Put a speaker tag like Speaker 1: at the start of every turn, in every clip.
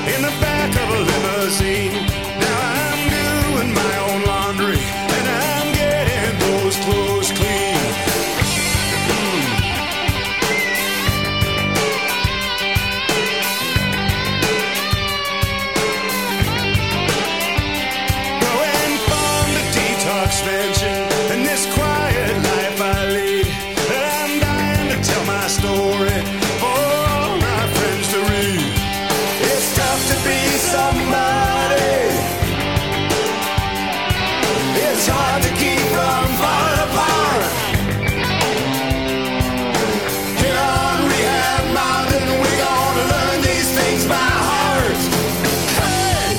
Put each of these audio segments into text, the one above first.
Speaker 1: in the back of a limousine. Now I'm doing my own laundry and I'm getting those clothes clean. Going from the detox mansion and this quiet life I lead, and I'm dying to tell my story for all my friends to read. It's tough to be somebody. It's hard to keep from falling apart. Here on Rehab Mountain, we're gonna learn these things by heart. Hey!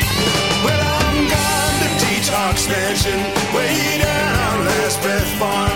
Speaker 1: Well, I'm gone to Detox Mansion, way down on Last Breath Farm.